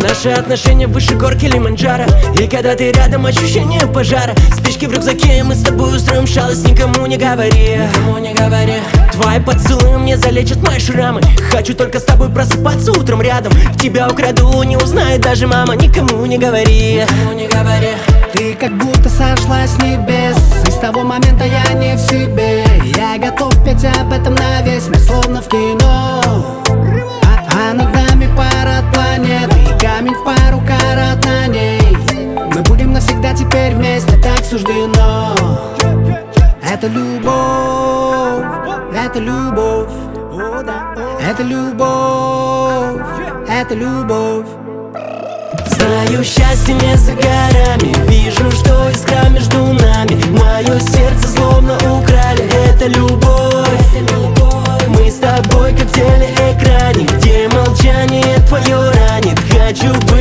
Наши отношения выше гор Килиманджаро. И когда ты рядом, ощущение пожара. Спички в рюкзаке, мы с тобой устроим шалость. Никому не говори, никому не говори. Твои поцелуи мне залечат мои шрамы. Хочу только с тобой просыпаться утром рядом. Тебя украду, не узнает даже мама. Никому не говори, никому не говори. Ты как будто сошла с небес, и с того момента я не в себе. Я готов петь об этом на весь мир, словно в кино. А над нами парад планет, и камень в пару карат на ней. Мы будем навсегда теперь вместе, так суждено. Это любовь, это любовь, это любовь, это любовь. Знаю, счастье не за горами. Вижу, что искра между нами. Мое сердце словно украли. Это любовь. Мы с тобой как в телеэкране, где молчание твое ранит. Хочу